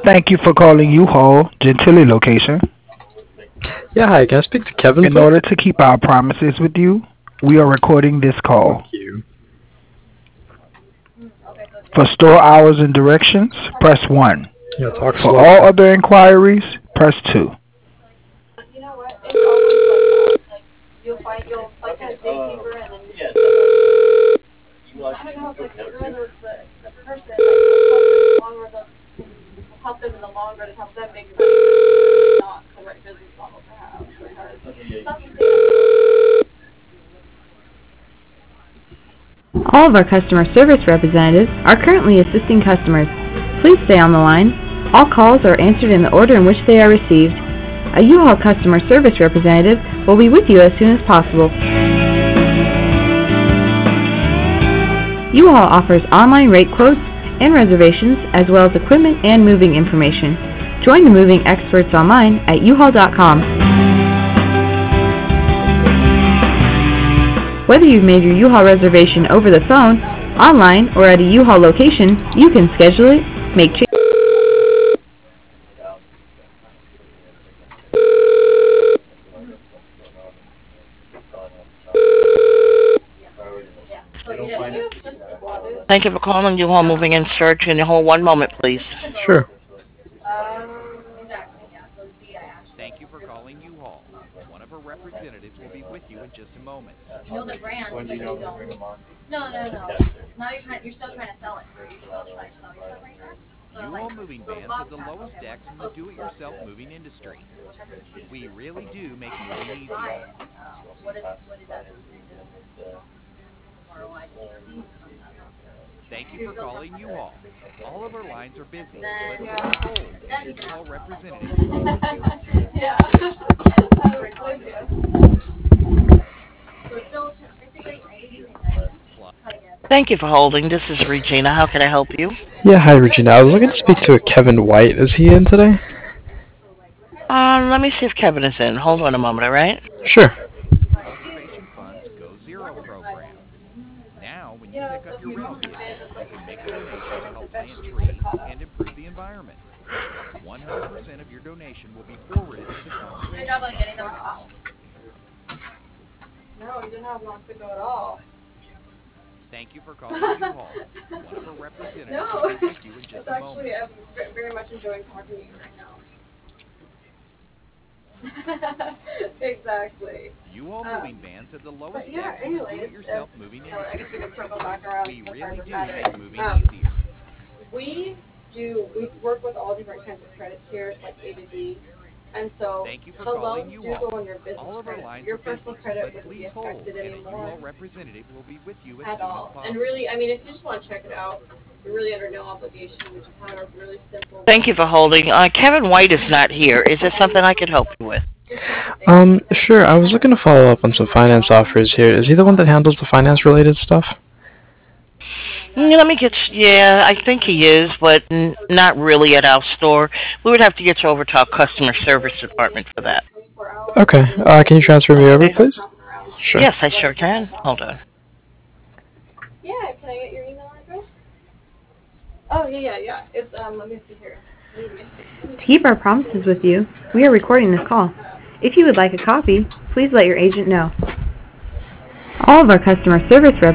Thank you for calling U-Haul Gentilly location. Yeah, hi. Can I speak to Kevin, In please? order to keep our promises with you, we are recording this Thank call. you. For store hours and directions, press 1. Yeah, talk For all slower. other inquiries, press 2. All of our customer service representatives are currently assisting customers. Please stay on the line. All calls are answered in the order in which they are received. A U-Haul customer service representative will be with you as soon as possible. U-Haul offers online rate quotes and reservations as well as equipment and moving information. Join the moving experts online at uhaul.com. Whether you've made your U-Haul reservation over the phone, online, or at a U-Haul location, you can schedule it, make changes. Thank you for calling U-Haul Moving and Search. Can you hold one moment, please? Sure. Thank you for calling U-Haul. One of our representatives will be with you in just a moment. U-Haul moving vans have the lowest decks in the do-it-yourself moving industry. We really do make moving easier. Thank you for calling U-Haul. All of our lines are busy, but please hold, and a U-Haul representative will be with you in just a moment. Thank you for holding. This is Regina. How can I help you? Yeah, hi, Regina. I was looking to speak to a Kevin White. Is he in today? Let me see if Kevin is in. Hold on a moment, all right? Sure. Conservation Fund's Go Zero program. Now, when you pick up your rental vehicle, you can make a donation to help plant trees and improve the environment. 100% of your donation will be forwarded to the Conservation Fund. Thank you for calling U-Haul. One of our representatives will be with you in just a moment. U-Haul moving vans have the lowest decks in the do-it-yourself moving industry. We really do make moving easier. Thank you for calling U-Haul. All of our lines are busy, but please hold, and a U-Haul representative will be with you as soon as possible. Thank you for holding. Kevin White is not here. Is there something I could help you with? Sure. I was looking to follow up on some finance offers here. Is he the one that handles the finance-related stuff? Let me get. Yeah, I think he is, but not really at our store. We would have to get you over to our customer service department for that. Okay. Can you transfer me over, please? Sure. Yes, I sure can. Hold on. To keep our promises with you, we are recording this call. If you would like a copy, please let your agent know. All of our customer service representatives